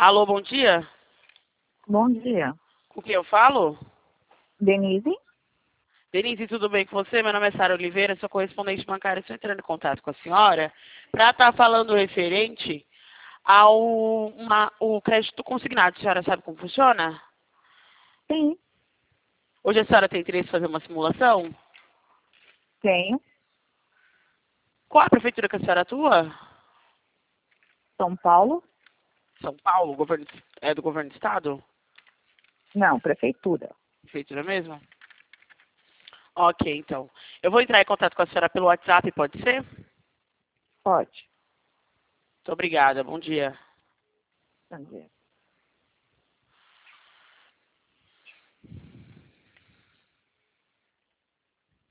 Alô, bom dia. Bom dia. Com quem eu falo? Denise? Denise, tudo bem com você? Meu nome é Sara Oliveira, sou correspondente bancária. Estou entrando em contato com a senhora para estar falando referente o crédito consignado. A senhora sabe como funciona? Sim, Hoje a senhora tem interesse em fazer uma simulação? tenho. Qual a prefeitura que a senhora atua? São Paulo? São Paulo? É do governo do estado? Não, prefeitura. Prefeitura mesmo? Ok, então. Eu vou entrar em contato com a senhora pelo WhatsApp, pode ser? Muito Pode. obrigada, bom dia. Bom dia.